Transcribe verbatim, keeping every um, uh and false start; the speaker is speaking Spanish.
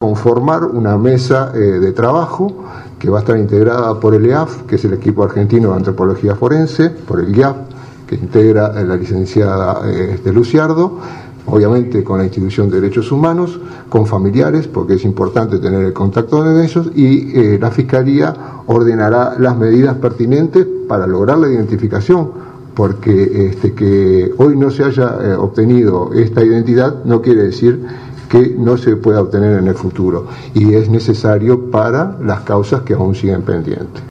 conformar una mesa eh, de trabajo que va a estar integrada por el E A F, que es el equipo argentino de antropología forense, por el I A F, que integra la licenciada eh, este, Luciardo, obviamente con la institución de derechos humanos, con familiares, porque es importante tener el contacto de ellos, y eh, la Fiscalía ordenará las medidas pertinentes para lograr la identificación, porque este, que hoy no se haya eh, obtenido esta identidad no quiere decir que no se pueda obtener en el futuro, y es necesario para las causas que aún siguen pendientes.